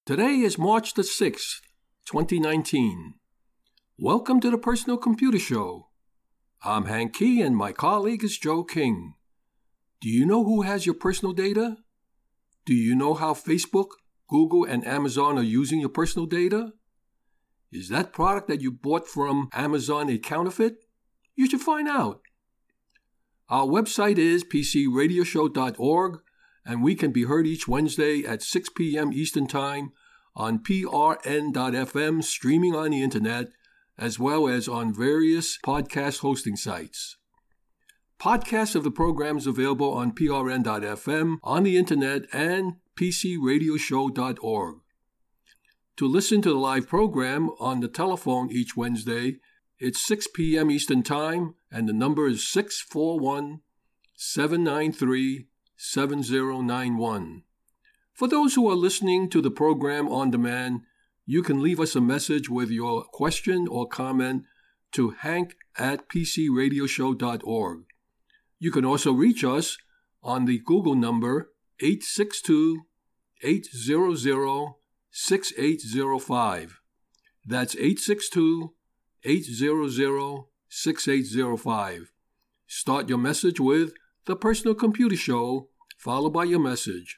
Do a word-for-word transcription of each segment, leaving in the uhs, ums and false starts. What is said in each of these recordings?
Today is March the sixth, twenty nineteen. Welcome to the Personal Computer Show. I'm Hank Key and my colleague is Joe King. Do you know who has your personal data? Do you know how Facebook, Google, and Amazon are using your personal data? Is that product that you bought from Amazon a counterfeit? You should find out. Our website is p c radio show dot org, and we can be heard each Wednesday at six p.m. Eastern Time on p r n dot f m streaming on the internet, as well as on various podcast hosting sites. Podcasts of the programs available on p r n dot f m, on the internet, and p c radio show dot org. To listen to the live program on the telephone each Wednesday, it's six p.m. Eastern Time, and the number is six four one, seven nine three, seven zero nine one. For those who are listening to the program on demand, you can leave us a message with your question or comment to hank at p c radio show dot org. You can also reach us on the Google number eight six two, eight hundred, six eight zero five. That's eight six two, eight hundred, six eight zero five. Start your message with The Personal Computer Show, followed by your message.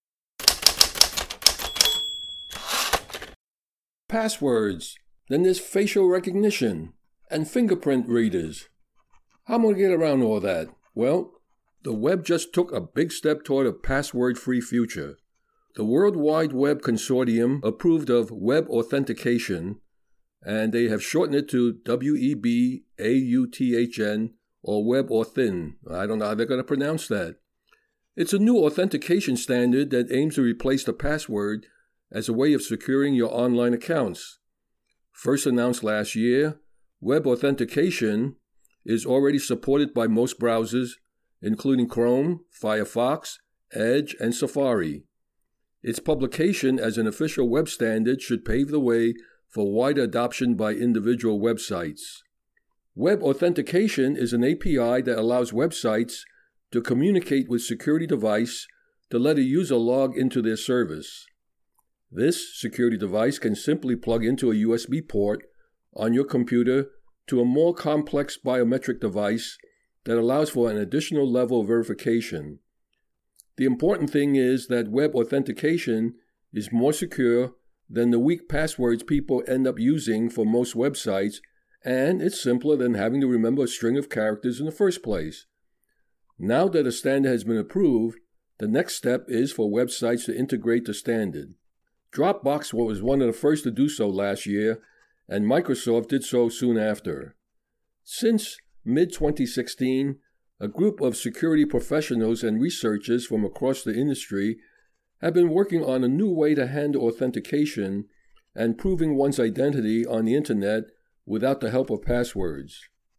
Passwords. Then there's facial recognition and fingerprint readers. How am I going to get around all that? Well, the web just took a big step toward a password-free future. The World Wide Web Consortium approved of web authentication, and they have shortened it to W E B A U T H N, or WebAuthn. I don't know how they're going to pronounce that. It's a new authentication standard that aims to replace the password as a way of securing your online accounts. First announced last year, web authentication is already supported by most browsers, including Chrome, Firefox, Edge, and Safari. Its publication as an official web standard should pave the way for wider adoption by individual websites. Web authentication is an A P I that allows websites to communicate with security device to let a user log into their service. This security device can simply plug into a U S B port on your computer to a more complex biometric device that allows for an additional level of verification. The important thing is that web authentication is more secure than the weak passwords people end up using for most websites, and it's simpler than having to remember a string of characters in the first place. Now that a standard has been approved, the next step is for websites to integrate the standard. Dropbox was one of the first to do so last year, and Microsoft did so soon after. Since mid twenty sixteen, a group of security professionals and researchers from across the industry have been working on a new way to handle authentication and proving one's identity on the internet without the help of passwords.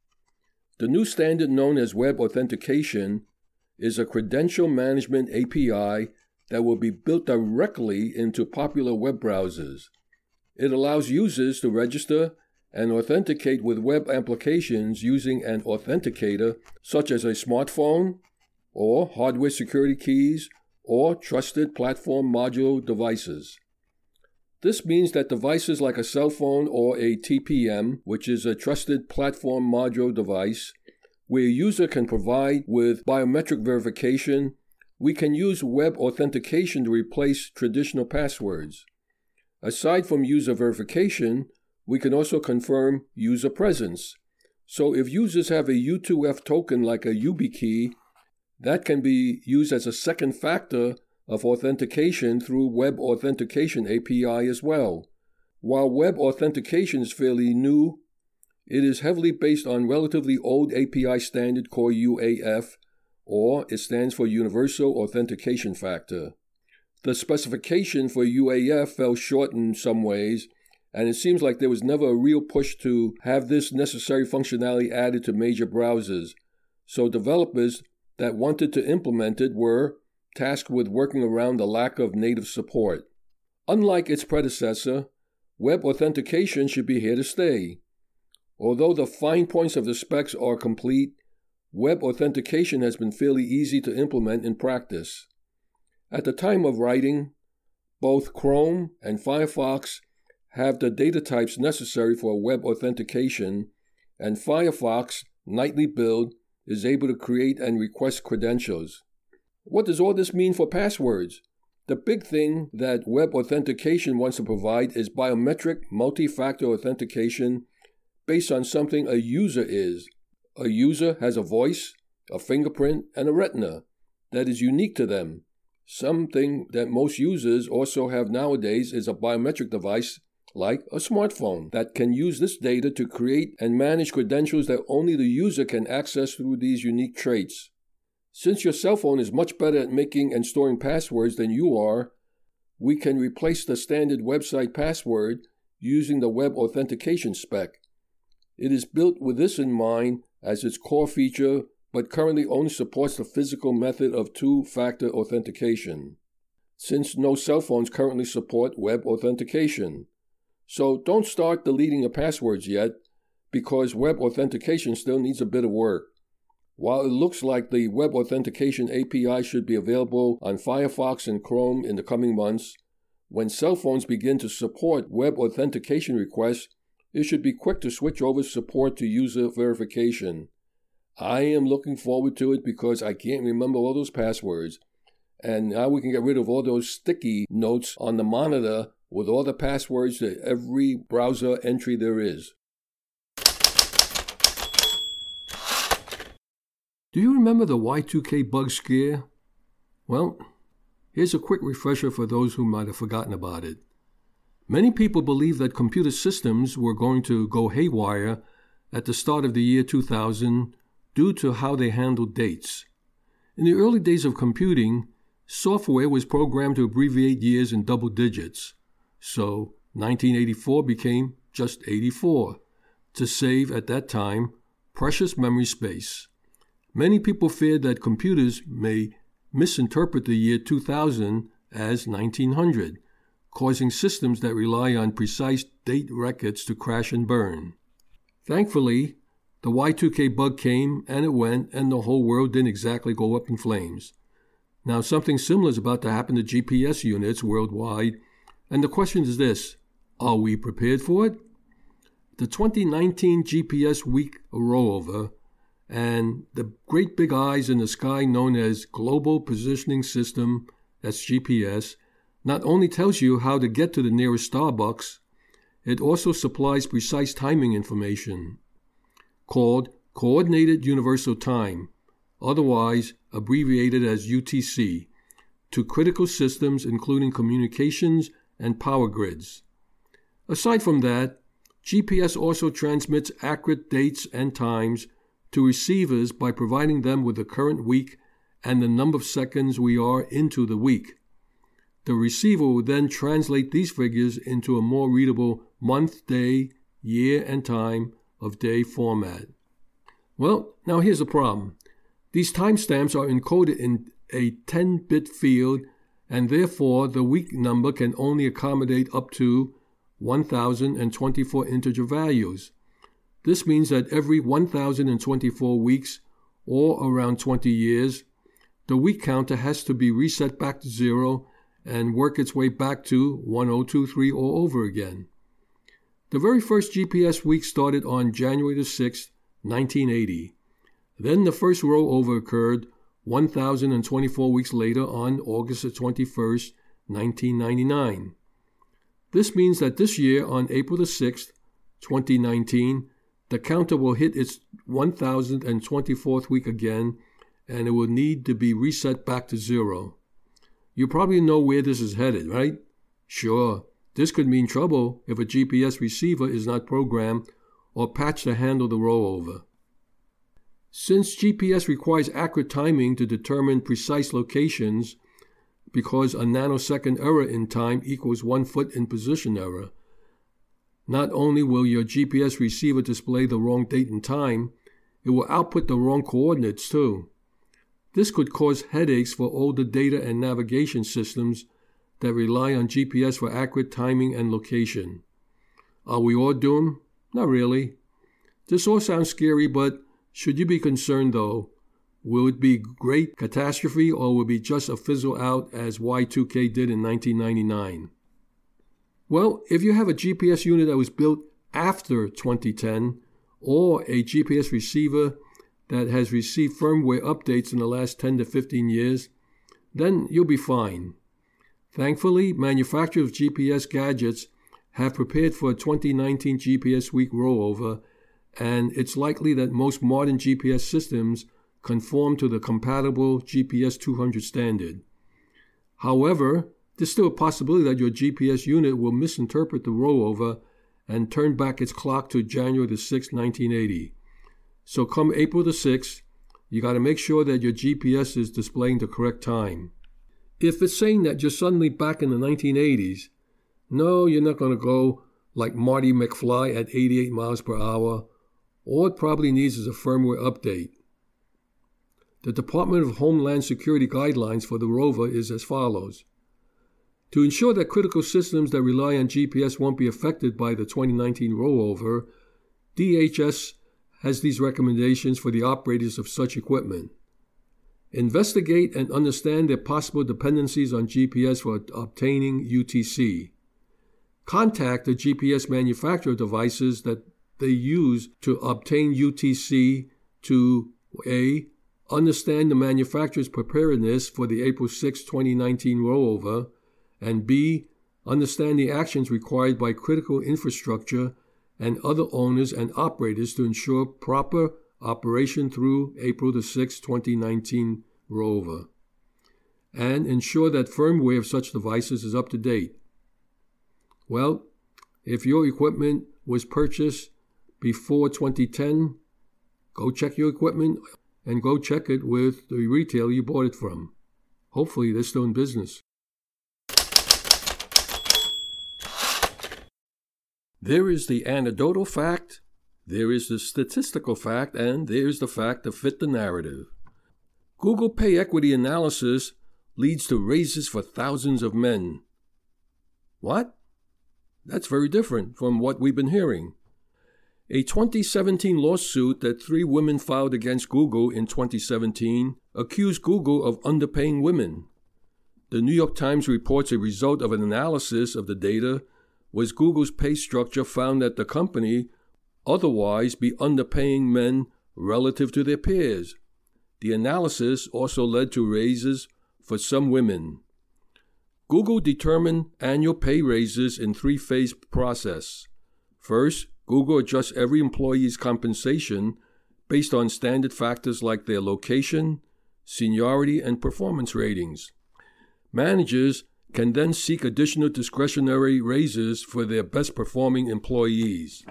The new standard known as web authentication is a credential management A P I that will be built directly into popular web browsers. It allows users to register and authenticate with web applications using an authenticator such as a smartphone or hardware security keys or trusted platform module devices. This means that devices like a cell phone or a T P M, which is a trusted platform module device, where a user can provide with biometric verification, we can use web authentication to replace traditional passwords. Aside from user verification, we can also confirm user presence. So if users have a U two F token like a YubiKey, that can be used as a second factor of authentication through Web Authentication A P I as well. While web authentication is fairly new, it is heavily based on relatively old A P I standard called U A F, or it stands for Universal Authentication Factor. The specification for U A F fell short in some ways, and it seems like there was never a real push to have this necessary functionality added to major browsers, so developers that wanted to implement it were tasked with working around the lack of native support. Unlike its predecessor, web authentication should be here to stay. Although the fine points of the specs are complete, web authentication has been fairly easy to implement in practice. At the time of writing, Both Chrome and Firefox have the data types necessary for web authentication, and Firefox Nightly Build is able to create and request credentials. What does all this mean for passwords? The big thing that web authentication wants to provide is biometric multi-factor authentication based on something a user is. A user has a voice, a fingerprint, and a retina that is unique to them. Something that most users also have nowadays is a biometric device like a smartphone that can use this data to create and manage credentials that only the user can access through these unique traits. Since your cell phone is much better at making and storing passwords than you are, we can replace the standard website password using the web authentication spec. It is built with this in mind as its core feature, but currently only supports the physical method of two-factor authentication, since no cell phones currently support web authentication. So don't start deleting your passwords yet, because web authentication still needs a bit of work. While it looks like the web authentication A P I should be available on Firefox and Chrome in the coming months, when cell phones begin to support web authentication requests, it should be quick to switch over support to user verification. I am looking forward to it because I can't remember all those passwords, and now we can get rid of all those sticky notes on the monitor with all the passwords to every browser entry there is. Do you remember the Y two K bug scare? Well, here's a quick refresher for those who might have forgotten about it. Many people believed that computer systems were going to go haywire at the start of the year two thousand due to how they handled dates. In the early days of computing, software was programmed to abbreviate years in double digits. So nineteen eighty-four became just eighty-four, to save, at that time, precious memory space. Many people feared that computers may misinterpret the year two thousand as nineteen hundred, causing systems that rely on precise date records to crash and burn. Thankfully, the Y two K bug came and it went, and the whole world didn't exactly go up in flames. Now, something similar is about to happen to G P S units worldwide, and the question is this: are we prepared for it? The twenty nineteen G P S week rollover and the great big eyes in the sky known as Global Positioning System, that's G P S, not only tells you how to get to the nearest Starbucks, it also supplies precise timing information called Coordinated Universal Time, otherwise abbreviated as U T C, to critical systems including communications and power grids. Aside from that, G P S also transmits accurate dates and times to receivers by providing them with the current week and the number of seconds we are into the week. The receiver will then translate these figures into a more readable month, day, year, and time of day format. Well, now here's the problem. These timestamps are encoded in a ten-bit field, and therefore the week number can only accommodate up to one thousand twenty-four integer values. This means that every one thousand twenty-four weeks, or around twenty years, the week counter has to be reset back to zero and work its way back to one thousand twenty-three all over again. The very first G P S week started on January the sixth, nineteen eighty. Then the first rollover occurred one thousand twenty-four weeks later on August the twenty-first, nineteen ninety-nine. This means that this year on April the sixth, twenty nineteen, the counter will hit its one thousand twenty-fourth week again, and it will need to be reset back to zero. You probably know where this is headed, right? Sure, this could mean trouble if a G P S receiver is not programmed or patched to handle the rollover. Since G P S requires accurate timing to determine precise locations, because a nanosecond error in time equals one foot in position error, not only will your G P S receiver display the wrong date and time, it will output the wrong coordinates too. This could cause headaches for older data and navigation systems that rely on G P S for accurate timing and location. Are we all doomed? Not really. This all sounds scary, but should you be concerned though, Will it be great catastrophe or will it be just a fizzle out as Y two K did in nineteen ninety-nine? Well, if you have a G P S unit that was built after twenty ten or a G P S receiver that has received firmware updates in the last ten to fifteen years, then you'll be fine. Thankfully, manufacturers of G P S gadgets have prepared for a twenty nineteen G P S week rollover, and it's likely that most modern G P S systems conform to the compatible G P S two hundred standard. However, there's still a possibility that your G P S unit will misinterpret the rollover and turn back its clock to January the sixth, nineteen eighty. So come April the sixth, you got to make sure that your G P S is displaying the correct time. If it's saying that you're suddenly back in the nineteen eighties, no, you're not going to go like Marty McFly at eighty-eight miles per hour. All it probably needs is a firmware update. The Department of Homeland Security guidelines for the rover is as follows. To ensure that critical systems that rely on G P S won't be affected by the twenty nineteen rollover, D H S has these recommendations for the operators of such equipment. Investigate and understand their possible dependencies on G P S for obtaining U T C. Contact the G P S manufacturer devices that they use to obtain U T C to A. Understand the manufacturer's preparedness for the April sixth, twenty nineteen rollover, and B. Understand the actions required by critical infrastructure and other owners and operators to ensure proper operation through April the sixth, twenty nineteen rollover, and ensure that firmware of such devices is up to date. Well, if your equipment was purchased before twenty ten, go check your equipment and go check it with the retailer you bought it from. Hopefully they're still in business. There is the anecdotal fact, there is the statistical fact, and there's the fact to fit the narrative. Google pay equity analysis leads to raises for thousands of men. What? That's very different from what we've been hearing. A twenty seventeen lawsuit that three women filed against Google in twenty seventeen accused Google of underpaying women. The New York Times reports a result of an analysis of the data was Google's pay structure found that the company otherwise be underpaying men relative to their peers. The analysis also led to raises for some women. Google determined annual pay raises in three-phase process. First, Google adjusts every employee's compensation based on standard factors like their location, seniority, and performance ratings. Managers can then seek additional discretionary raises for their best-performing employees.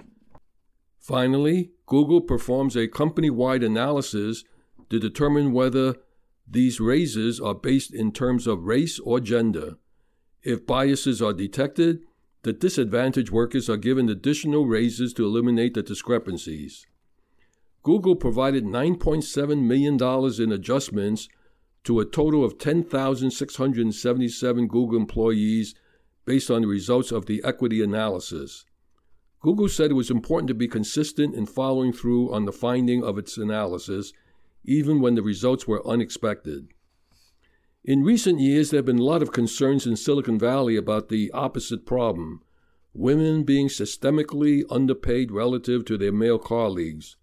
Finally, Google performs a company-wide analysis to determine whether these raises are based in terms of race or gender. If biases are detected, the disadvantaged workers are given additional raises to eliminate the discrepancies. Google provided nine point seven million dollars in adjustments to a total of ten thousand six hundred seventy-seven Google employees based on the results of the equity analysis. Google said it was important to be consistent in following through on the finding of its analysis, even when the results were unexpected. In recent years, there have been a lot of concerns in Silicon Valley about the opposite problem, women being systemically underpaid relative to their male colleagues.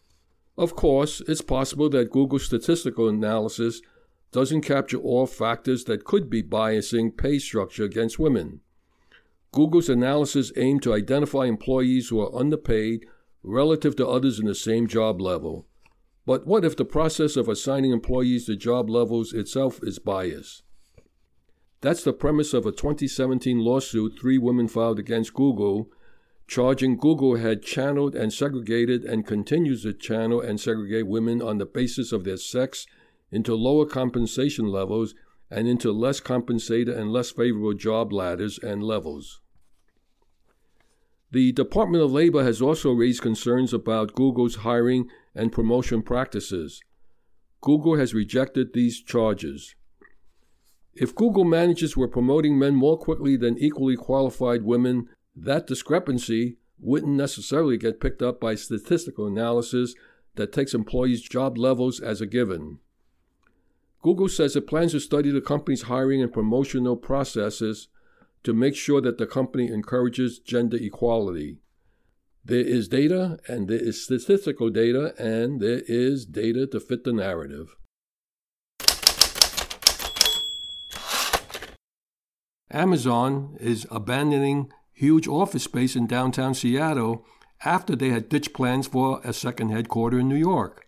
Of course, it's possible that Google's statistical analysis doesn't capture all factors that could be biasing pay structure against women. Google's analysis aimed to identify employees who are underpaid relative to others in the same job level. But what if the process of assigning employees to job levels itself is biased? That's the premise of a twenty seventeen lawsuit three women filed against Google, charging Google had channeled and segregated and continues to channel and segregate women on the basis of their sex into lower compensation levels and into less compensated and less favorable job ladders and levels. The Department of Labor has also raised concerns about Google's hiring and promotion practices. Google has rejected these charges. If Google managers were promoting men more quickly than equally qualified women, that discrepancy wouldn't necessarily get picked up by statistical analysis that takes employees' job levels as a given. Google says it plans to study the company's hiring and promotional processes to make sure that the company encourages gender equality. There is data, and there is statistical data, and there is data to fit the narrative. Amazon is abandoning huge office space in downtown Seattle after they had ditched plans for a second headquarters in New York.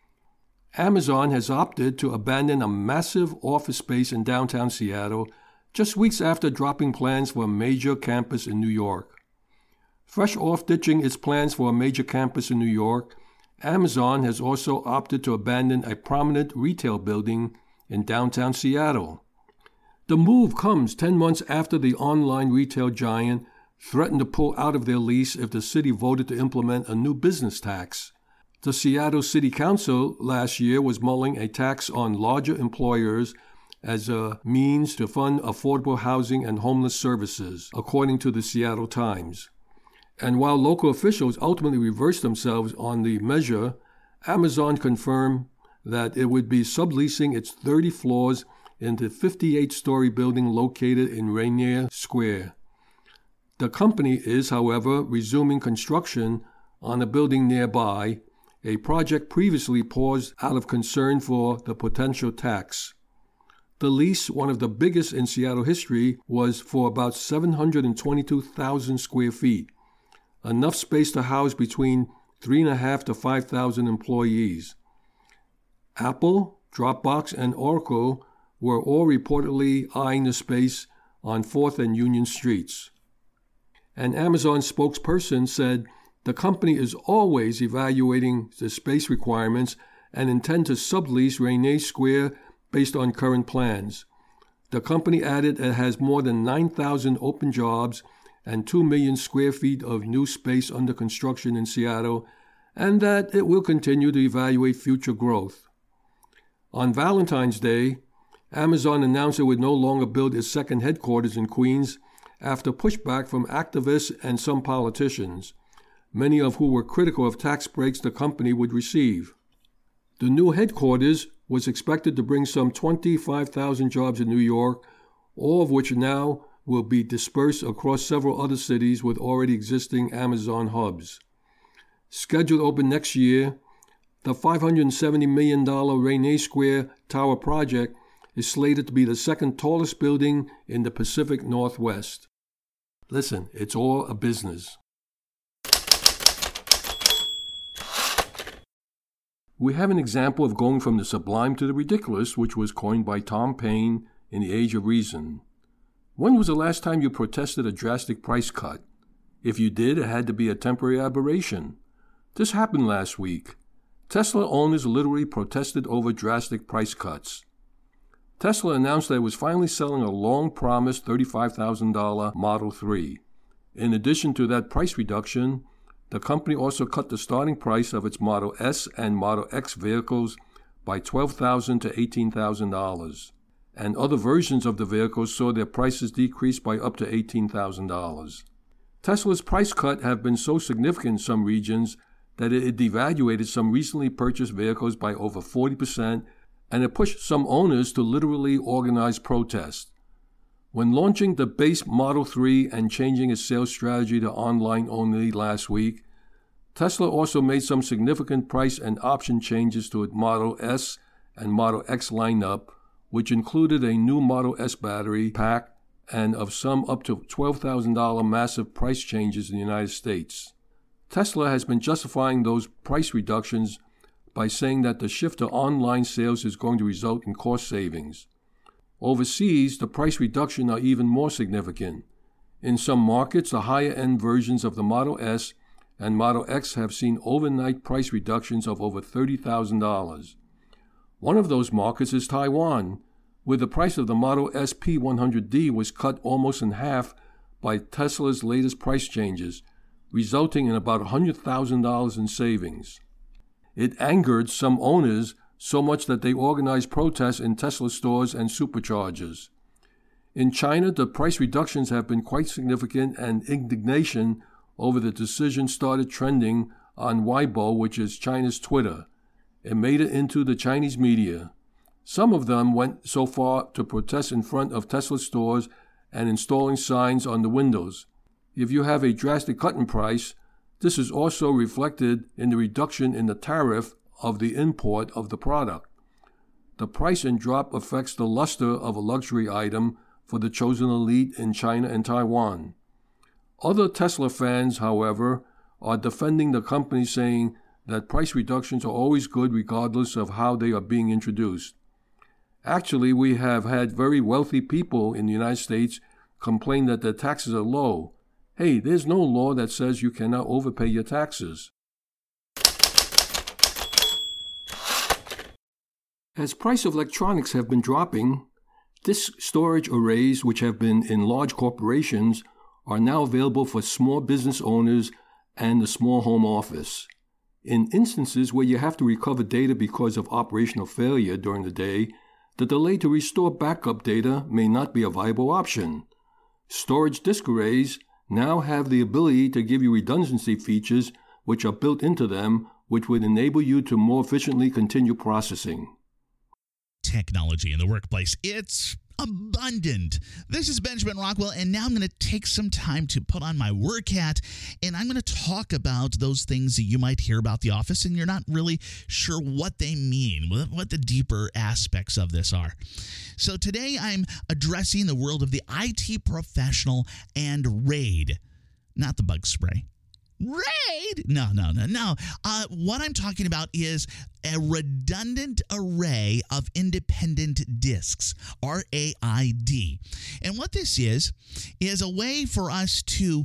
Amazon has opted to abandon a massive office space in downtown Seattle just weeks after dropping plans for a major campus in New York. Fresh off ditching its plans for a major campus in New York, Amazon has also opted to abandon a prominent retail building in downtown Seattle. The move comes ten months after the online retail giant threatened to pull out of their lease if the city voted to implement a new business tax. The Seattle City Council last year was mulling a tax on larger employers as a means to fund affordable housing and homeless services, according to the Seattle Times. And while local officials ultimately reversed themselves on the measure, Amazon confirmed that it would be subleasing its thirty floors in the fifty-eight-story building located in Rainier Square. The company is, however, resuming construction on a building nearby, a project previously paused out of concern for the potential tax. The lease, one of the biggest in Seattle history, was for about seven hundred twenty-two thousand square feet, enough space to house between three thousand five hundred to five thousand employees. Apple, Dropbox, and Oracle were all reportedly eyeing the space on fourth and Union Streets. An Amazon spokesperson said the company is always evaluating the space requirements and intend to sublease Rainier Square based on current plans. The company added it has more than nine thousand open jobs and two million square feet of new space under construction in Seattle, and that it will continue to evaluate future growth. On Valentine's Day, Amazon announced it would no longer build its second headquarters in Queens after pushback from activists and some politicians, many of who were critical of tax breaks the company would receive. The new headquarters was expected to bring some twenty-five thousand jobs in New York, all of which now will be dispersed across several other cities with already existing Amazon hubs. Scheduled to open next year, the five hundred seventy million dollars Rainier Square Tower project is slated to be the second tallest building in the Pacific Northwest. Listen, it's all a business. We have an example of going from the sublime to the ridiculous, which was coined by Tom Paine in The Age of Reason. When was the last time you protested a drastic price cut? If you did, it had to be a temporary aberration. This happened last week. Tesla owners literally protested over drastic price cuts. Tesla announced that it was finally selling a long-promised thirty-five thousand dollars Model three. In addition to that price reduction, the company also cut the starting price of its Model S and Model X vehicles by twelve thousand dollars to eighteen thousand dollars, and other versions of the vehicles saw their prices decrease by up to eighteen thousand dollars. Tesla's price cut have been so significant in some regions that it devaluated some recently purchased vehicles by over forty percent, and it pushed some owners to literally organize protests. When launching the base Model three and changing its sales strategy to online only last week, Tesla also made some significant price and option changes to its Model S and Model X lineup, which included a new Model S battery pack and of some up to twelve thousand dollars massive price changes in the United States. Tesla has been justifying those price reductions by saying that the shift to online sales is going to result in cost savings. Overseas, the price reductions are even more significant. In some markets, the higher-end versions of the Model S and Model X have seen overnight price reductions of over thirty thousand dollars. One of those markets is Taiwan, where the price of the Model S P one hundred D was cut almost in half by Tesla's latest price changes, resulting in about one hundred thousand dollars in savings. It angered some owners so much that they organized protests in Tesla stores and superchargers. In China, the price reductions have been quite significant, and indignation over the decision started trending on Weibo, which is China's Twitter. It made it into the Chinese media. Some of them went so far to protest in front of Tesla stores and installing signs on the windows. If you have a drastic cut in price, this is also reflected in the reduction in the tariff of the import of the product. The price and drop affects the luster of a luxury item for the chosen elite in China and Taiwan. Other Tesla fans, however, are defending the company, saying that price reductions are always good regardless of how they are being introduced. Actually, we have had very wealthy people in the United States complain that their taxes are low. Hey, there's no law that says you cannot overpay your taxes. As price of electronics have been dropping, disk storage arrays, which have been in large corporations, are now available for small business owners and the small home office. In instances where you have to recover data because of operational failure during the day, the delay to restore backup data may not be a viable option. Storage disk arrays now have the ability to give you redundancy features which are built into them, which would enable you to more efficiently continue processing. Technology in the workplace. It's abundant. This is Benjamin Rockwell, and now I'm going to take some time to put on my work hat, and I'm going to talk about those things that you might hear about the office, and you're not really sure what they mean, what the deeper aspects of this are. So today I'm addressing the world of the I T professional and RAID, not the bug spray. RAID? No, no, no, no. Uh, what I'm talking about is a redundant array of independent disks, R A I D. And what this is, is a way for us to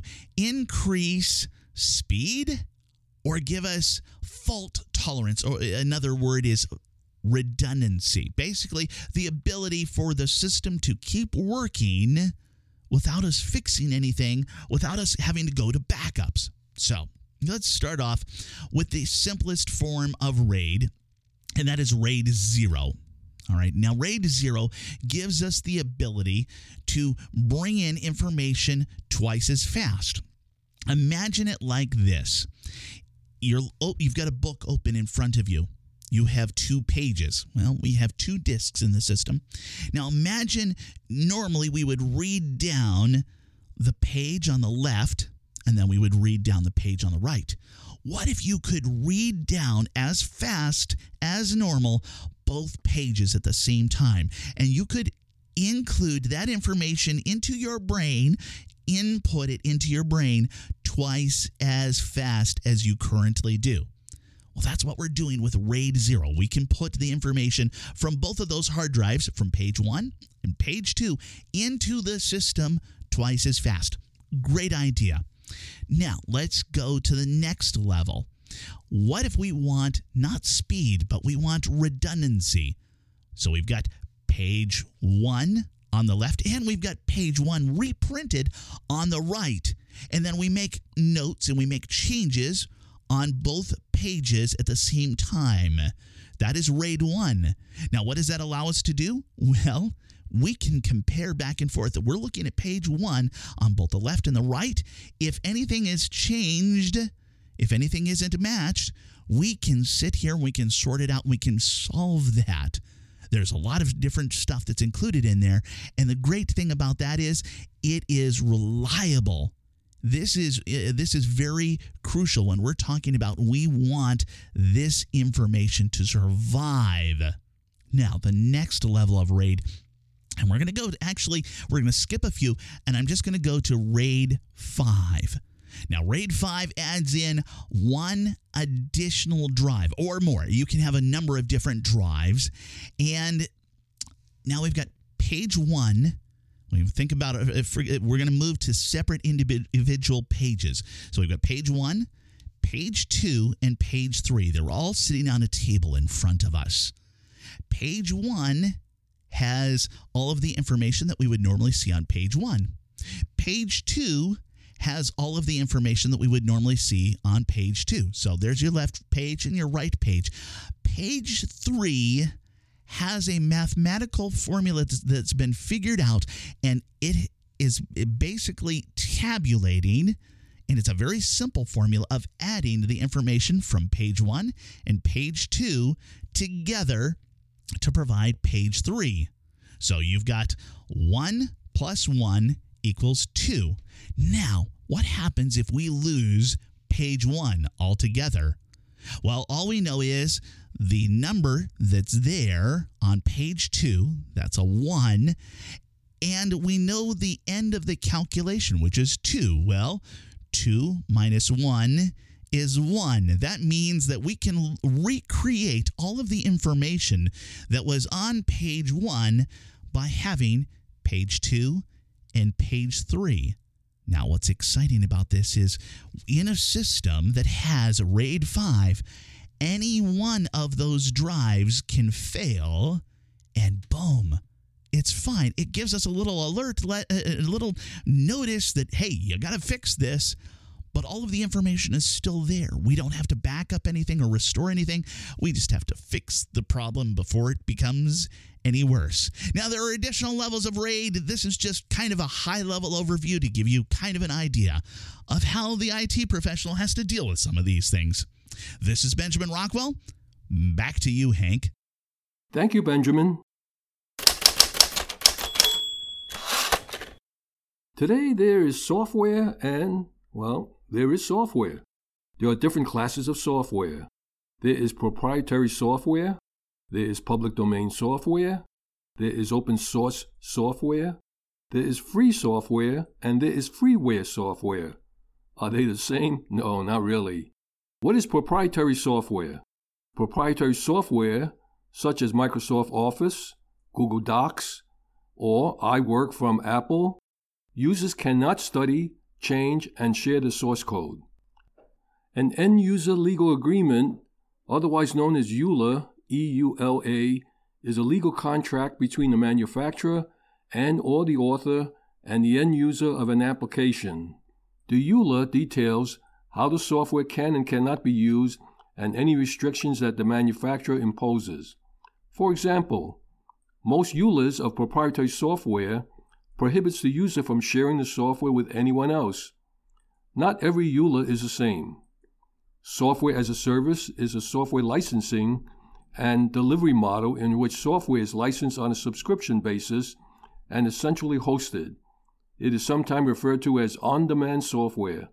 increase speed or give us fault tolerance, or another word is redundancy. Basically, the ability for the system to keep working without us fixing anything, without us having to go to backups. So let's start off with the simplest form of RAID, and that is RAID zero. All right, now RAID zero gives us the ability to bring in information twice as fast. Imagine it like this. You're, oh, you've got a book open in front of you. You have two pages. Well, we have two disks in the system. Now imagine normally we would read down the page on the left, and then we would read down the page on the right. What if you could read down as fast as normal both pages at the same time? And you could include that information into your brain, input it into your brain twice as fast as you currently do. Well, that's what we're doing with RAID zero. We can put the information from both of those hard drives, from page one and page two, into the system twice as fast. Great idea. Now, let's go to the next level. What if we want not speed, but we want redundancy? So we've got page one on the left, and we've got page one reprinted on the right. And then we make notes and we make changes on both pages at the same time. That is RAID one. Now, what does that allow us to do? Well, we can compare back and forth. We're looking at page one on both the left and the right. If anything is changed, if anything isn't matched, we can sit here and we can sort it out and we can solve that. There's a lot of different stuff that's included in there. And the great thing about that is it is reliable. This is uh, this is very crucial when we're talking about we want this information to survive. Now, the next level of RAID, and we're going to go to, actually, we're going to skip a few, and I'm just going to go to RAID five. Now, RAID five adds in one additional drive or more. You can have a number of different drives. And now we've got page one. When you think about it, if we're going to move to separate individual pages. So we've got page one, page two, and page three. They're all sitting on a table in front of us. Page one has all of the information that we would normally see on page one. Page two has all of the information that we would normally see on page two. So there's your left page and your right page. Page three has a mathematical formula that's been figured out, and it is basically tabulating And it's a very simple formula of adding the information from page one and page two together to provide page three. So you've got one plus one equals two. Now, what happens if we lose page one altogether? Well, all we know is the number that's there on page two, that's a one, and we know the end of the calculation, which is two. Well, two minus one is one. That means that we can recreate all of the information that was on page one by having page two and page three. Now, what's exciting about this is in a system that has RAID five, any one of those drives can fail, and boom, it's fine. It gives us a little alert, a little notice that, hey, you got to fix this. But all of the information is still there. We don't have to back up anything or restore anything. We just have to fix the problem before it becomes any worse. Now, there are additional levels of RAID. This is just kind of a high-level overview to give you kind of an idea of how the I T professional has to deal with some of these things. This is Benjamin Rockwell. Back to you, Hank. Thank you, Benjamin. Today, there is software and, well, there is software. There are different classes of software. There is proprietary software. There is public domain software. There is open source software. There is free software. And there is freeware software. Are they the same? No, not really. What is proprietary software? Proprietary software, such as Microsoft Office, Google Docs, or iWork from Apple, users cannot study, change, and share the source code. An end-user legal agreement, otherwise known as E U L A, E U L A, is a legal contract between the manufacturer and or the author and the end user of an application. The E U L A details how the software can and cannot be used and any restrictions that the manufacturer imposes. For example, most E U L As of proprietary software prohibits the user from sharing the software with anyone else. Not every E U L A is the same. Software as a service is a software licensing and delivery model in which software is licensed on a subscription basis and is centrally hosted. It is sometimes referred to as on-demand software.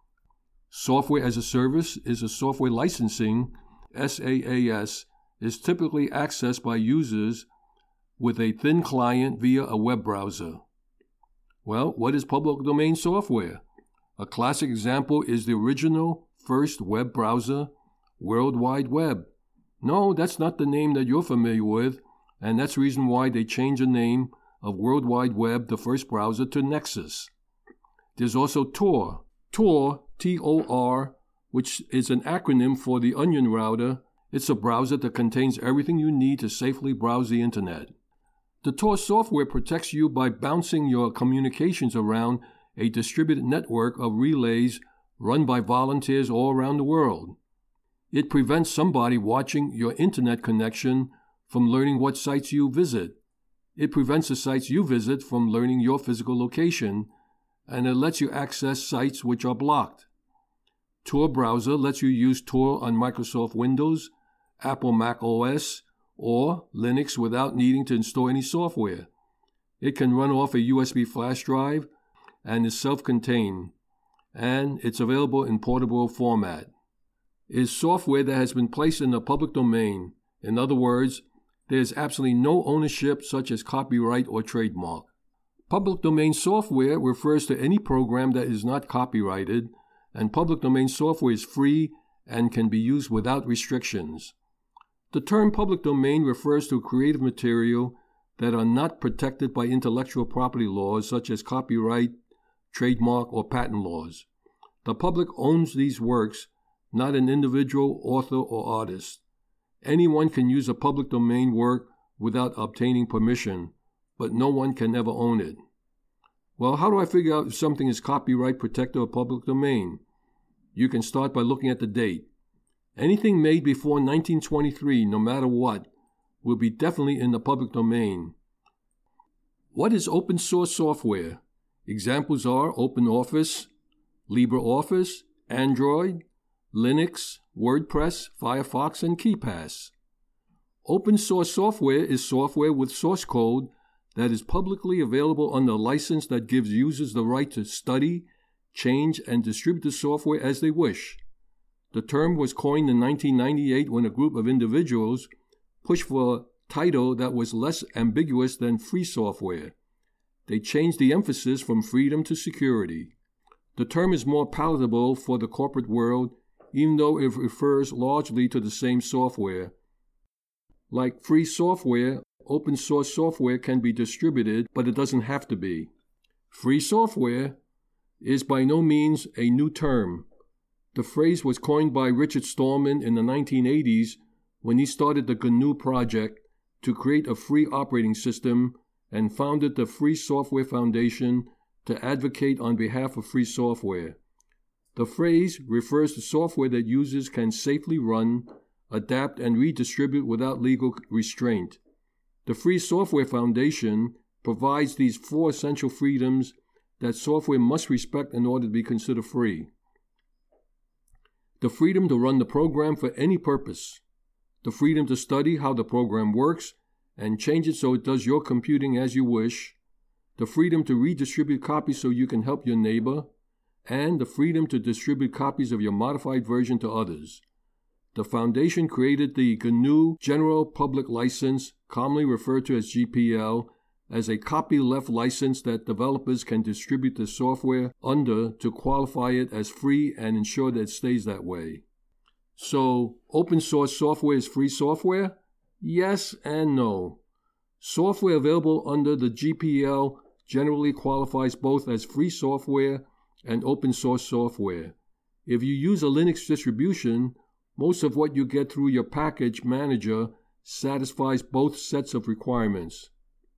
Software as a service is a software licensing, S A A S, is typically accessed by users with a thin client via a web browser. Well, what is public domain software? A classic example is the original first web browser, World Wide Web. No, that's not the name that you're familiar with, and that's the reason why they changed the name of World Wide Web, the first browser, to Nexus. There's also Tor, Tor, T O R, which is an acronym for the Onion Router. It's a browser that contains everything you need to safely browse the internet. The Tor software protects you by bouncing your communications around a distributed network of relays run by volunteers all around the world. It prevents somebody watching your internet connection from learning what sites you visit. It prevents the sites you visit from learning your physical location, and it lets you access sites which are blocked. Tor browser lets you use Tor on Microsoft Windows, Apple Mac O S, or Linux without needing to install any software. It can run off a U S B flash drive and is self-contained, and it's available in portable format. It is software that has been placed in the public domain. In other words, there is absolutely no ownership such as copyright or trademark. Public domain software refers to any program that is not copyrighted, and public domain software is free and can be used without restrictions. The term public domain refers to creative material that are not protected by intellectual property laws such as copyright, trademark, or patent laws. The public owns these works, not an individual author or artist. Anyone can use a public domain work without obtaining permission, but no one can ever own it. Well, how do I figure out if something is copyright protected or public domain? You can start by looking at the date. Anything made before nineteen twenty-three, no matter what, will be definitely in the public domain. What is open source software? Examples are OpenOffice, LibreOffice, Android, Linux, WordPress, Firefox, and KeePass. Open source software is software with source code that is publicly available under a license that gives users the right to study, change, and distribute the software as they wish. The term was coined in nineteen ninety-eight when a group of individuals pushed for a title that was less ambiguous than free software. They changed the emphasis from freedom to security. The term is more palatable for the corporate world, even though it refers largely to the same software. Like free software, open source software can be distributed, but it doesn't have to be. Free software is by no means a new term. The phrase was coined by Richard Stallman in the nineteen eighties when he started the G N U project to create a free operating system and founded the Free Software Foundation to advocate on behalf of free software. The phrase refers to software that users can safely run, adapt, and redistribute without legal restraint. The Free Software Foundation provides these four essential freedoms that software must respect in order to be considered free. The freedom to run the program for any purpose. The freedom to study how the program works and change it so it does your computing as you wish. The freedom to redistribute copies so you can help your neighbor. And the freedom to distribute copies of your modified version to others. The Foundation created the G N U General Public License, commonly referred to as G P L, as a copyleft license that developers can distribute the software under to qualify it as free and ensure that it stays that way. So, open source software is free software? Yes and no. Software available under the G P L generally qualifies both as free software and open source software. If you use a Linux distribution, most of what you get through your package manager satisfies both sets of requirements.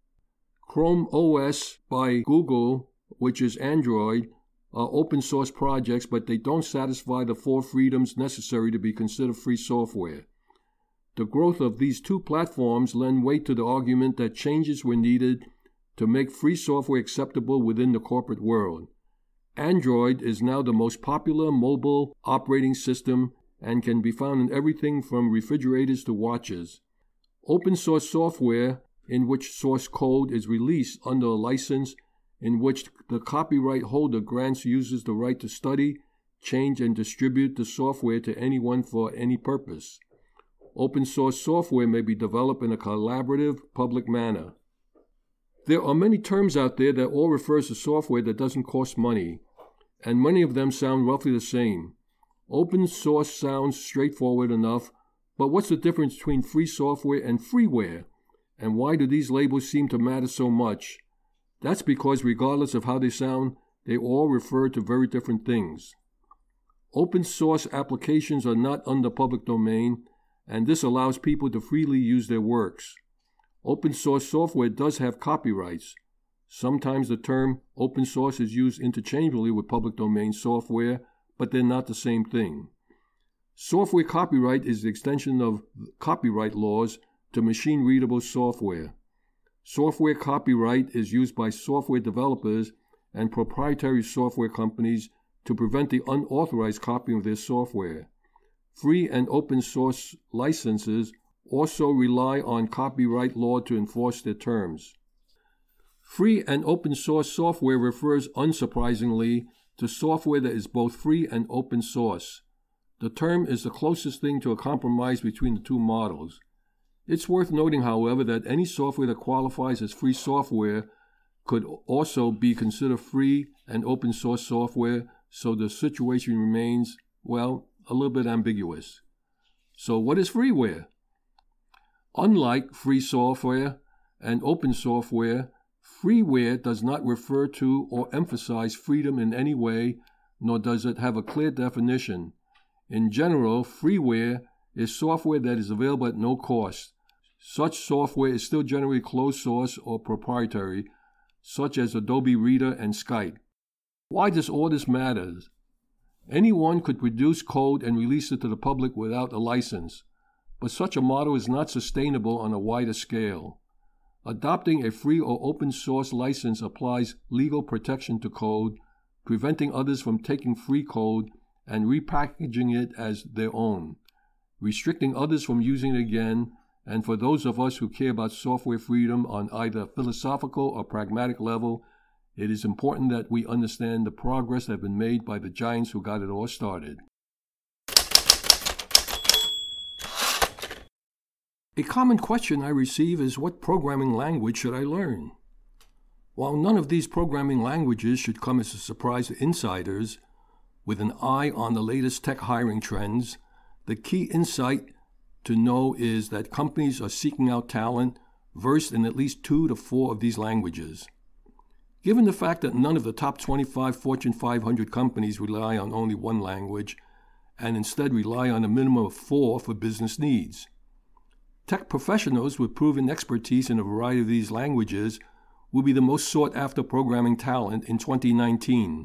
Chrome O S by Google, which is Android, are open source projects, but they don't satisfy the four freedoms necessary to be considered free software. The growth of these two platforms lend weight to the argument that changes were needed to make free software acceptable within the corporate world. Android is now the most popular mobile operating system and can be found in everything from refrigerators to watches. Open source software in which source code is released under a license in which the copyright holder grants users the right to study, change, and distribute the software to anyone for any purpose. Open source software may be developed in a collaborative, public manner. There are many terms out there that all refers to software that doesn't cost money, and many of them sound roughly the same. Open source sounds straightforward enough, but what's the difference between free software and freeware? And why do these labels seem to matter so much? That's because regardless of how they sound, they all refer to very different things. Open source applications are not under public domain, and this allows people to freely use their works. Open source software does have copyrights. Sometimes the term open source is used interchangeably with public domain software, but they're not the same thing. Software copyright is the extension of copyright laws to machine-readable software. Software copyright is used by software developers and proprietary software companies to prevent the unauthorized copying of their software. Free and open source licenses also rely on copyright law to enforce their terms. Free and open source software refers unsurprisingly to software that is both free and open source. The term is the closest thing to a compromise between the two models. It's worth noting, however, that any software that qualifies as free software could also be considered free and open source software, so the situation remains, well, a little bit ambiguous. So what is freeware? Unlike free software and open software, freeware does not refer to or emphasize freedom in any way, nor does it have a clear definition. In general, freeware is software that is available at no cost. Such software is still generally closed source or proprietary, such as Adobe Reader and Skype. Why does all this matter? Anyone could produce code and release it to the public without a license, but such a model is not sustainable on a wider scale. Adopting a free or open source license applies legal protection to code, preventing others from taking free code and repackaging it as their own, restricting others from using it again, and for those of us who care about software freedom on either a philosophical or pragmatic level, it is important that we understand the progress that has been made by the giants who got it all started. A common question I receive is, what programming language should I learn? While none of these programming languages should come as a surprise to insiders, with an eye on the latest tech hiring trends, the key insight to know is that companies are seeking out talent versed in at least two to four of these languages. Given the fact that none of the top twenty-five Fortune five hundred companies rely on only one language, and instead rely on a minimum of four for business needs, tech professionals with proven expertise in a variety of these languages will be the most sought-after programming talent in twenty nineteen.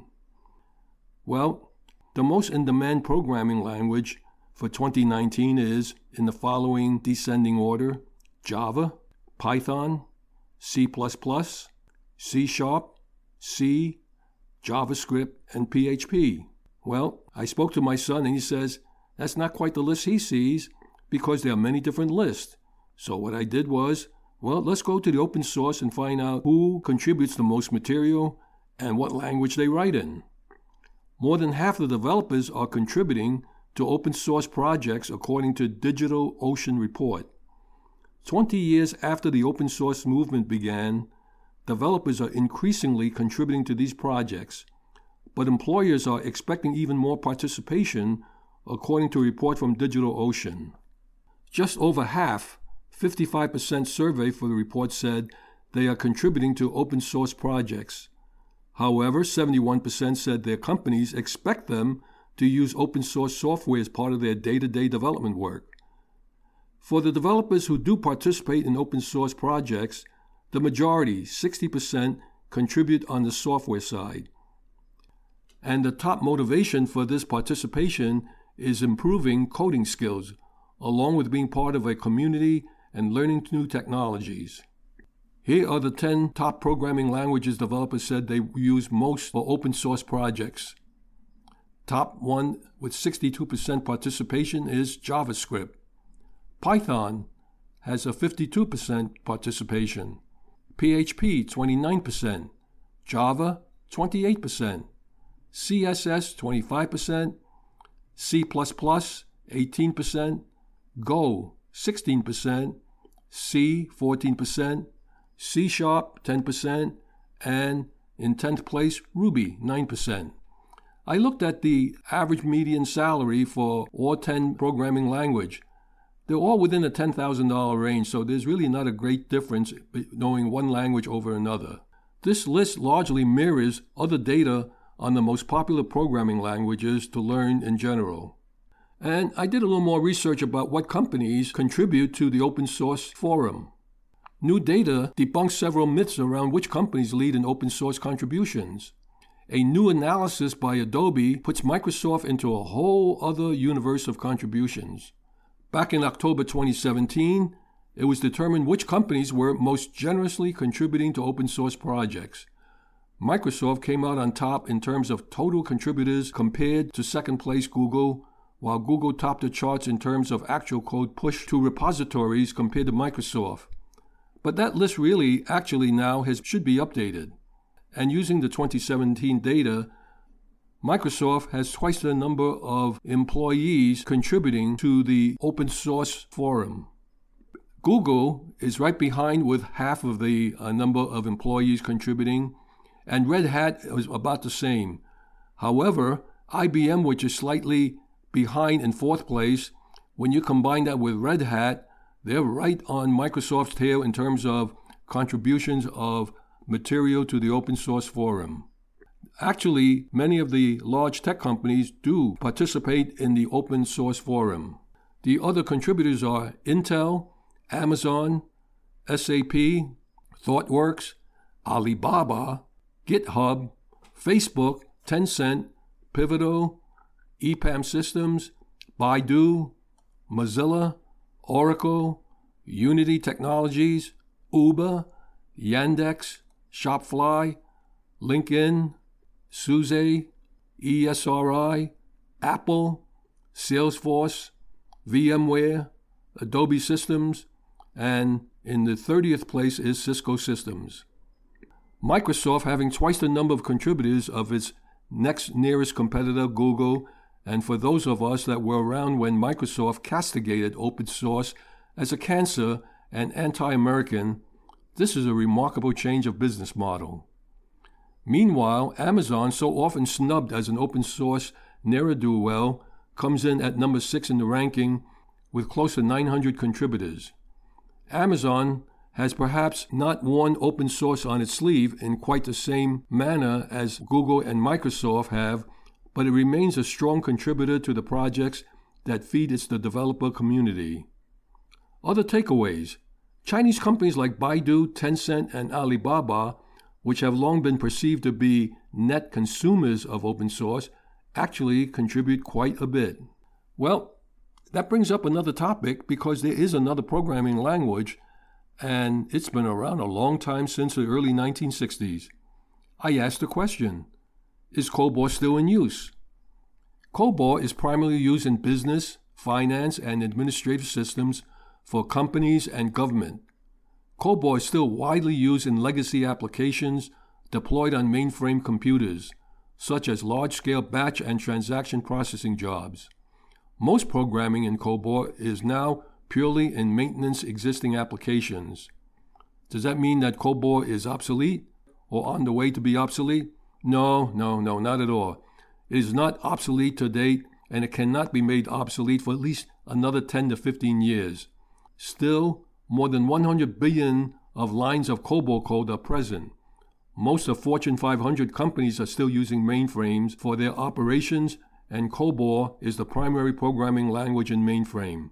Well, the most in-demand programming language for twenty nineteen is, in the following descending order: Java, Python, C plus plus, C Sharp, C, JavaScript, and P H P. Well, I spoke to my son and he says that's not quite the list he sees because there are many different lists. So what I did was, well, let's go to the open source and find out who contributes the most material and what language they write in. More than half of the developers are contributing to open source projects according to DigitalOcean report. Twenty years after the open source movement began, developers are increasingly contributing to these projects, but employers are expecting even more participation according to a report from DigitalOcean. Just over half, fifty-five percent survey for the report said they are contributing to open source projects. However, seventy-one percent said their companies expect them to use open source software as part of their day-to-day development work. For the developers who do participate in open source projects, the majority, sixty percent, contribute on the software side. And the top motivation for this participation is improving coding skills, along with being part of a community and learning new technologies. Here are the ten top programming languages developers said they use most for open source projects. Top one with sixty-two percent participation is JavaScript. Python has a fifty-two percent participation. P H P, twenty-nine percent. Java, twenty-eight percent. C S S, twenty-five percent. C plus plus, eighteen percent. Go, sixteen percent. C, fourteen percent. C Sharp, ten percent. And in tenth place, Ruby, nine percent. I looked at the average median salary for all ten programming language. They're all within a ten thousand dollars range, so there's really not a great difference knowing one language over another. This list largely mirrors other data on the most popular programming languages to learn in general. And I did a little more research about what companies contribute to the open source forum. New data debunks several myths around which companies lead in open source contributions. A new analysis by Adobe puts Microsoft into a whole other universe of contributions. Back in October twenty seventeen, it was determined which companies were most generously contributing to open source projects. Microsoft came out on top in terms of total contributors compared to second place Google, while Google topped the charts in terms of actual code pushed to repositories compared to Microsoft. But that list really actually now has should be updated. And using the twenty seventeen data, Microsoft has twice the number of employees contributing to the open source forum. Google is right behind with half of the uh, number of employees contributing, and Red Hat is about the same. However, I B M, which is slightly behind in fourth place, when you combine that with Red Hat, they're right on Microsoft's tail in terms of contributions of material to the open source forum. Actually, many of the large tech companies do participate in the open source forum. The other contributors are Intel, Amazon, S A P, ThoughtWorks, Alibaba, GitHub, Facebook, Tencent, Pivotal, E P A M Systems, Baidu, Mozilla, Oracle, Unity Technologies, Uber, Yandex, Shopify, LinkedIn, SUSE, E S R I, Apple, Salesforce, VMware, Adobe Systems, and in the thirtieth place is Cisco Systems. Microsoft having twice the number of contributors of its next nearest competitor, Google, and for those of us that were around when Microsoft castigated open source as a cancer and anti-American, this is a remarkable change of business model. Meanwhile, Amazon, so often snubbed as an open source ne'er-do-well, comes in at number six in the ranking with close to nine hundred contributors. Amazon has perhaps not worn open source on its sleeve in quite the same manner as Google and Microsoft have, but it remains a strong contributor to the projects that feed its the developer community. Other takeaways: Chinese companies like Baidu, Tencent, and Alibaba, which have long been perceived to be net consumers of open source, actually contribute quite a bit. Well, that brings up another topic because there is another programming language, and it's been around a long time, since the early nineteen sixties. I asked the question, is COBOL still in use? COBOL is primarily used in business, finance, and administrative systems for companies and government. COBOL is still widely used in legacy applications deployed on mainframe computers, such as large-scale batch and transaction processing jobs. Most programming in COBOL is now purely in maintenance existing applications. Does that mean that COBOL is obsolete or on the way to be obsolete? No, no, no, not at all. It is not obsolete to date, and it cannot be made obsolete for at least another ten to fifteen years. Still, more than one hundred billion of lines of COBOL code are present. Most of Fortune five hundred companies are still using mainframes for their operations, and COBOL is the primary programming language in mainframe.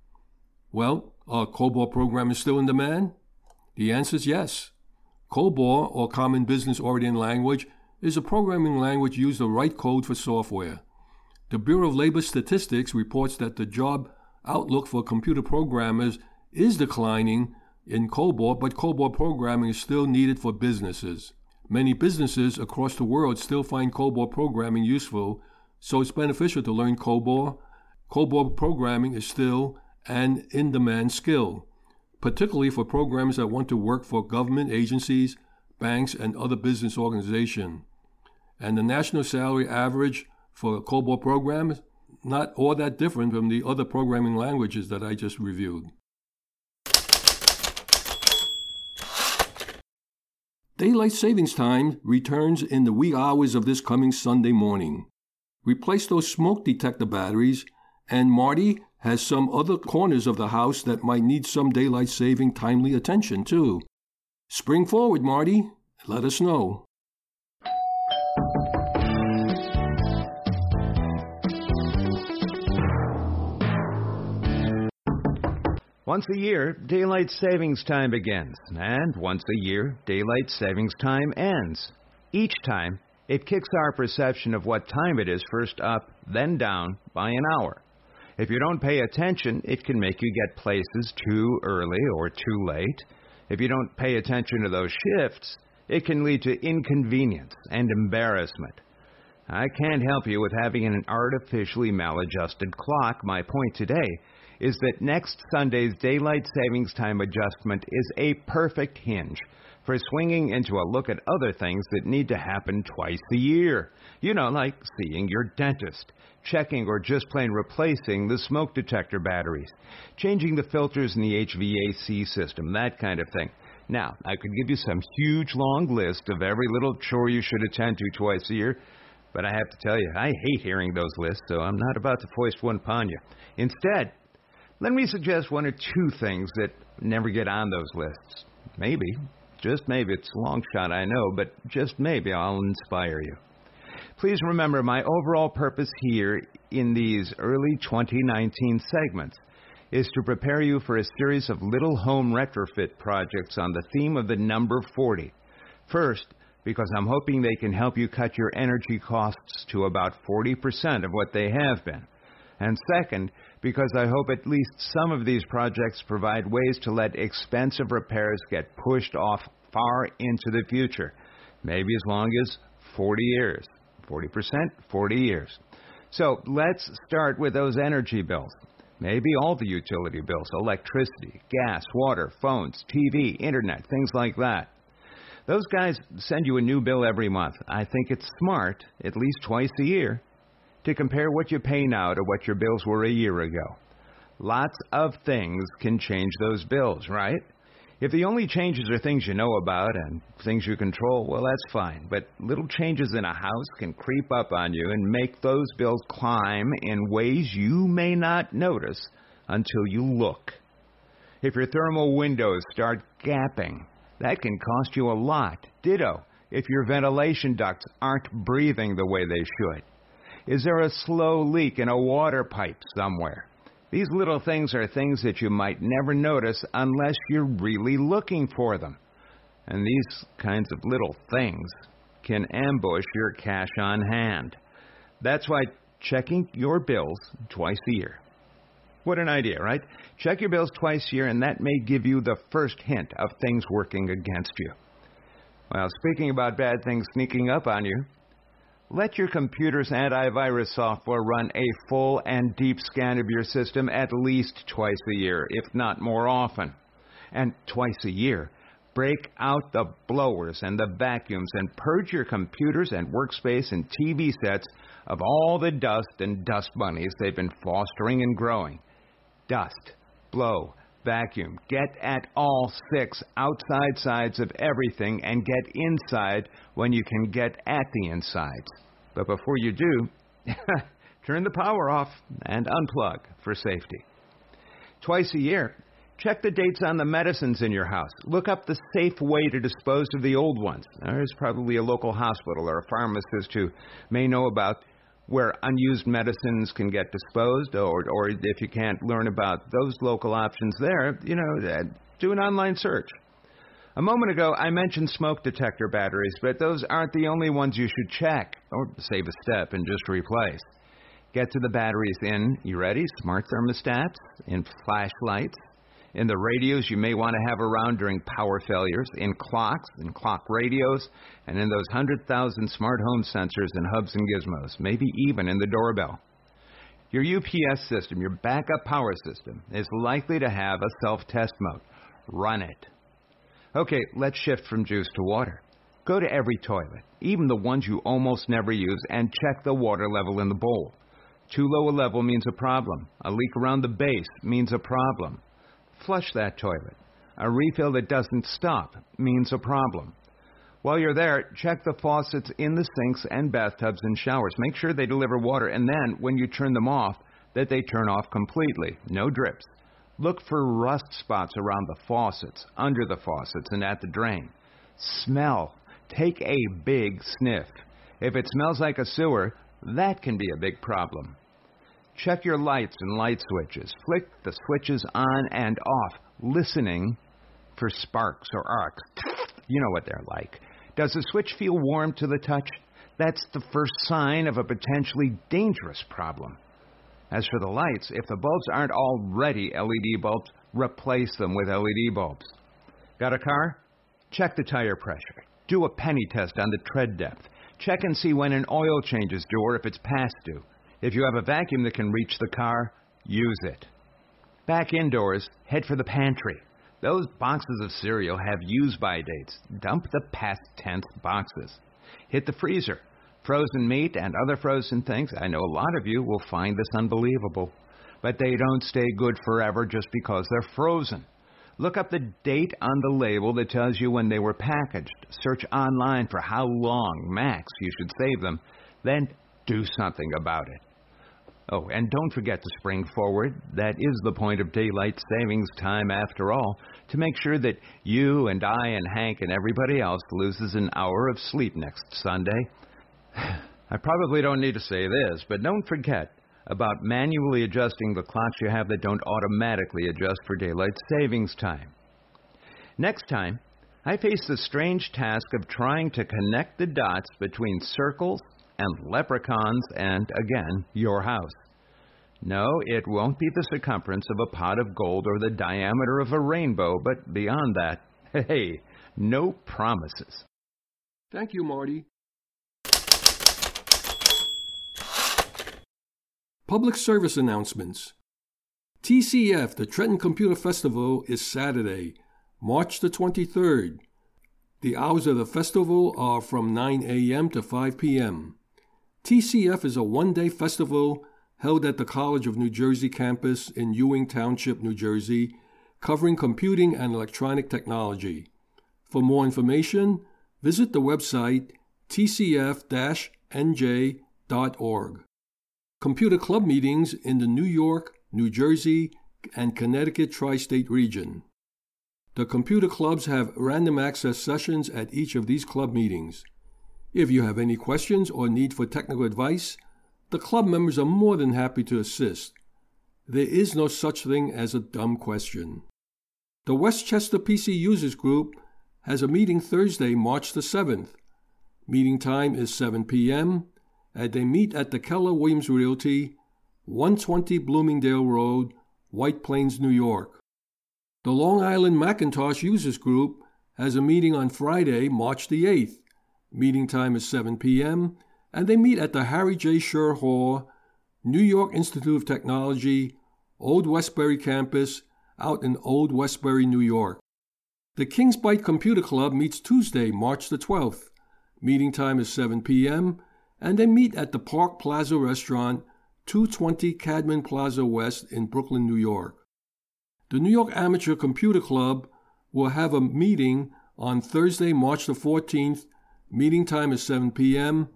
Well, are COBOL programmers still in demand? The answer is yes. COBOL, or Common Business Oriented Language, is a programming language used to write code for software. The Bureau of Labor Statistics reports that the job outlook for computer programmers is declining in COBOL, but COBOL programming is still needed for businesses. Many businesses across the world still find COBOL programming useful, so it's beneficial to learn COBOL. COBOL programming is still an in-demand skill, particularly for programmers that want to work for government agencies, banks, and other business organizations. And the national salary average for COBOL programs, not all that different from the other programming languages that I just reviewed. Daylight savings time returns in the wee hours of this coming Sunday morning. Replace those smoke detector batteries, and Marty has some other corners of the house that might need some daylight saving timely attention too. Spring forward, Marty. Let us know. Once a year, daylight savings time begins, and once a year, daylight savings time ends. Each time, it kicks our perception of what time it is first up, then down by an hour. If you don't pay attention, it can make you get places too early or too late. If you don't pay attention to those shifts, it can lead to inconvenience and embarrassment. I can't help you with having an artificially maladjusted clock. My point today is that next Sunday's daylight savings time adjustment is a perfect hinge for swinging into a look at other things that need to happen twice a year. You know, like seeing your dentist, checking or just plain replacing the smoke detector batteries, changing the filters in the H V A C system, that kind of thing. Now, I could give you some huge long list of every little chore you should attend to twice a year, but I have to tell you, I hate hearing those lists, so I'm not about to foist one upon you. Instead, let me suggest one or two things that never get on those lists. Maybe, just maybe, it's a long shot, I know, but just maybe I'll inspire you. Please remember, my overall purpose here in these early twenty nineteen segments is to prepare you for a series of little home retrofit projects on the theme of the number forty. First, because I'm hoping they can help you cut your energy costs to about forty percent of what they have been. And second, because I hope at least some of these projects provide ways to let expensive repairs get pushed off far into the future, maybe as long as forty years. forty percent, forty years. So let's start with those energy bills. Maybe all the utility bills, electricity, gas, water, phones, T V, internet, things like that. Those guys send you a new bill every month. I think it's smart, at least twice a year, to compare what you pay now to what your bills were a year ago. Lots of things can change those bills, right? If the only changes are things you know about and things you control, well, that's fine. But little changes in a house can creep up on you and make those bills climb in ways you may not notice until you look. If your thermal windows start gapping, that can cost you a lot. Ditto if your ventilation ducts aren't breathing the way they should. Is there a slow leak in a water pipe somewhere? These little things are things that you might never notice unless you're really looking for them. And these kinds of little things can ambush your cash on hand. That's why checking your bills twice a year. What an idea, right? Check your bills twice a year, and that may give you the first hint of things working against you. Well, speaking about bad things sneaking up on you, let your computer's antivirus software run a full and deep scan of your system at least twice a year, if not more often. And twice a year, break out the blowers and the vacuums and purge your computers and workspace and T V sets of all the dust and dust bunnies they've been fostering and growing. Dust, blow, vacuum. Get at all six outside sides of everything and get inside when you can get at the insides. But before you do, turn the power off and unplug for safety. Twice a year, check the dates on the medicines in your house. Look up the safe way to dispose of the old ones. There's probably a local hospital or a pharmacist who may know about where unused medicines can get disposed, or, or if you can't learn about those local options there, you know, do an online search. A moment ago, I mentioned smoke detector batteries, but those aren't the only ones you should check, or save a step and just replace. Get to the batteries in, you ready, smart thermostats, in flashlights, in the radios you may want to have around during power failures, in clocks, in clock radios, and in those one hundred thousand smart home sensors and hubs and gizmos, maybe even in the doorbell. Your U P S system, your backup power system, is likely to have a self-test mode. Run it. Okay, let's shift from juice to water. Go to every toilet, even the ones you almost never use, and check the water level in the bowl. Too low a level means a problem. A leak around the base means a problem. Flush that toilet. A refill that doesn't stop means a problem. While you're there, check the faucets in the sinks and bathtubs and showers. Make sure they deliver water, and then, when you turn them off, that they turn off completely. No drips. Look for rust spots around the faucets, under the faucets, and at the drain. Smell. Take a big sniff. If it smells like a sewer, that can be a big problem. Check your lights and light switches. Flick the switches on and off, listening for sparks or arcs. You know what they're like. Does the switch feel warm to the touch? That's the first sign of a potentially dangerous problem. As for the lights, if the bulbs aren't already L E D bulbs, replace them with L E D bulbs. Got a car? Check the tire pressure. Do a penny test on the tread depth. Check and see when an oil change is due or if it's past due. If you have a vacuum that can reach the car, use it. Back indoors, head for the pantry. Those boxes of cereal have use-by dates. Dump the past tense boxes. Hit the freezer. Frozen meat and other frozen things, I know a lot of you will find this unbelievable, but they don't stay good forever just because they're frozen. Look up the date on the label that tells you when they were packaged. Search online for how long, max, you should save them. Then do something about it. Oh, and don't forget to spring forward. That is the point of daylight savings time after all, to make sure that you and I and Hank and everybody else loses an hour of sleep next Sunday. I probably don't need to say this, but don't forget about manually adjusting the clocks you have that don't automatically adjust for daylight savings time. Next time, I face the strange task of trying to connect the dots between circles and leprechauns and, again, your house. No, it won't be the circumference of a pot of gold or the diameter of a rainbow, but beyond that, hey, no promises. Thank you, Marty. Public service announcements. T C F, the Trenton Computer Festival, is Saturday, March the twenty-third. The hours of the festival are from nine a.m. to five p.m. T C F is a one-day festival held at the College of New Jersey campus in Ewing Township, New Jersey, covering computing and electronic technology. For more information, visit the website t c f dash n j dot org. Computer club meetings in the New York, New Jersey, and Connecticut tri-state region. The computer clubs have random access sessions at each of these club meetings. If you have any questions or need for technical advice, the club members are more than happy to assist. There is no such thing as a dumb question. The Westchester P C Users Group has a meeting Thursday, March the seventh. Meeting time is seven p.m., and they meet at the Keller Williams Realty, one twenty Bloomingdale Road, White Plains, New York. The Long Island Macintosh Users Group has a meeting on Friday, March the eighth. Meeting time is seven p.m., and they meet at the Harry J. Schur Hall, New York Institute of Technology, Old Westbury Campus, out in Old Westbury, New York. The Kings Bite Computer Club meets Tuesday, March the twelfth. Meeting time is seven p.m., and they meet at the Park Plaza Restaurant, two twenty Cadman Plaza West in Brooklyn, New York. The New York Amateur Computer Club will have a meeting on Thursday, March the fourteenth. Meeting time is seven p.m.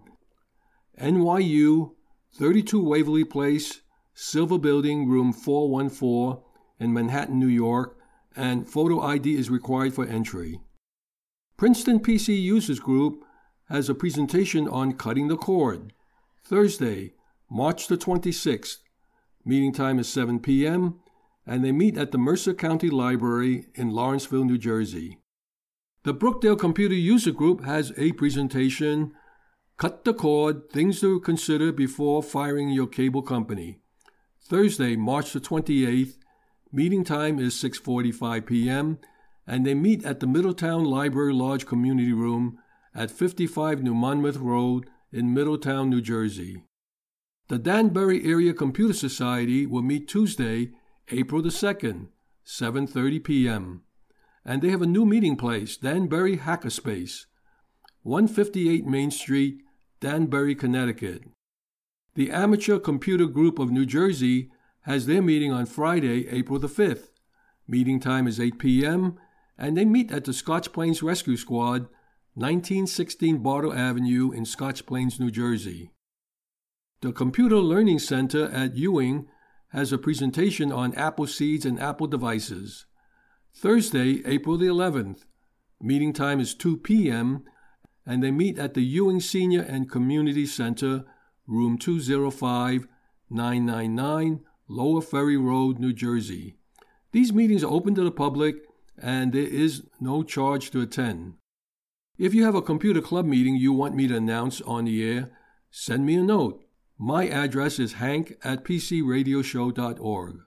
N Y U, thirty-two Waverly Place, Silver Building, room four one four in Manhattan, New York, and photo I D is required for entry. Princeton P C Users Group has a presentation on cutting the cord. Thursday, March the twenty-sixth. Meeting time is seven p.m., and they meet at the Mercer County Library in Lawrenceville, New Jersey. The Brookdale Computer User Group has a presentation, Cut the Cord, Things to Consider Before Firing Your Cable Company. Thursday, March the twenty-eighth. Meeting time is six forty-five p.m., and they meet at the Middletown Library Lodge Community Room at fifty-five New Monmouth Road in Middletown, New Jersey. The Danbury Area Computer Society will meet Tuesday, April the second, seven thirty p.m., and they have a new meeting place, Danbury Hackerspace, one fifty-eight Main Street, Danbury, Connecticut. The Amateur Computer Group of New Jersey has their meeting on Friday, April the fifth. Meeting time is eight p.m., and they meet at the Scotch Plains Rescue Squad, nineteen sixteen Bartle Avenue in Scotch Plains, New Jersey. The Computer Learning Center at Ewing has a presentation on Apple seeds and Apple devices. Thursday, April the eleventh. Meeting time is two p.m., and they meet at the Ewing Senior and Community Center, room two oh five, nine ninety-nine Lower Ferry Road, New Jersey. These meetings are open to the public, and there is no charge to attend. If you have a computer club meeting you want me to announce on the air, send me a note. My address is hank at p c radio show dot org.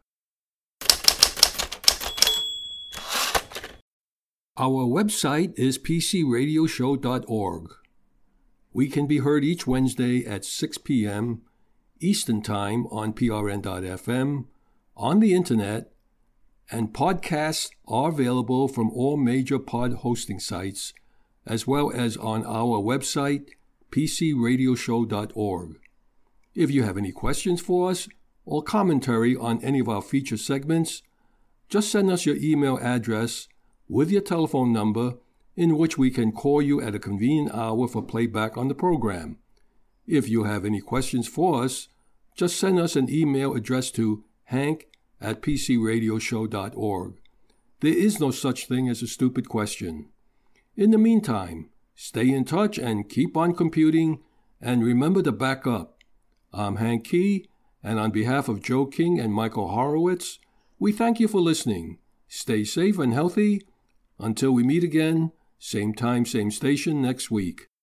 Our website is p c radio show dot org. We can be heard each Wednesday at six p.m. Eastern Time on p r n dot f m, on the Internet, and podcasts are available from all major pod hosting sites, as well as on our website, p c radio show dot org. If you have any questions for us or commentary on any of our feature segments, just send us your email address with your telephone number, in which we can call you at a convenient hour for playback on the program. If you have any questions for us, just send us an email addressed to hank at p c radio show dot org. There is no such thing as a stupid question. In the meantime, stay in touch and keep on computing, and remember to back up. I'm Hank Key, and on behalf of Joe King and Michael Horowitz, we thank you for listening. Stay safe and healthy. Until we meet again, same time, same station next week.